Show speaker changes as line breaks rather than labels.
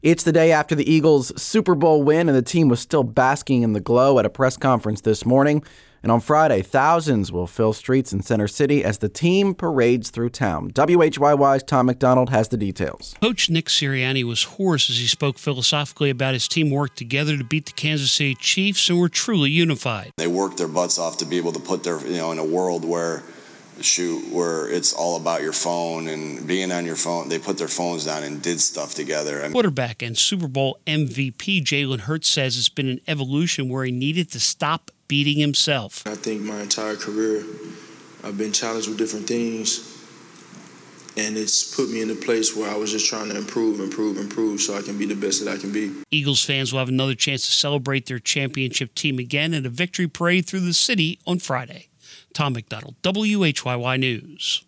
It's the day after the Eagles' Super Bowl win, and the team was still basking in the glow at a press conference this morning. And on Friday, thousands will fill streets in Center City as the team parades through town. WHYY's Tom McDonald has the details.
Coach Nick Sirianni was hoarse as he spoke philosophically about his team worked together to beat the Kansas City Chiefs and were truly unified.
They worked their butts off to be able to put their, in a world where it's all about your phone and being on your phone. They put their phones down and did stuff together.
Quarterback and Super Bowl MVP Jalen Hurts says it's been an evolution where he needed to stop beating himself.
I think my entire career I've been challenged with different things, and it's put me in a place where I was just trying to improve so I can be the best that I can be.
Eagles fans will have another chance to celebrate their championship team again at a victory parade through the city on Friday. Tom McDonald, WHYY News.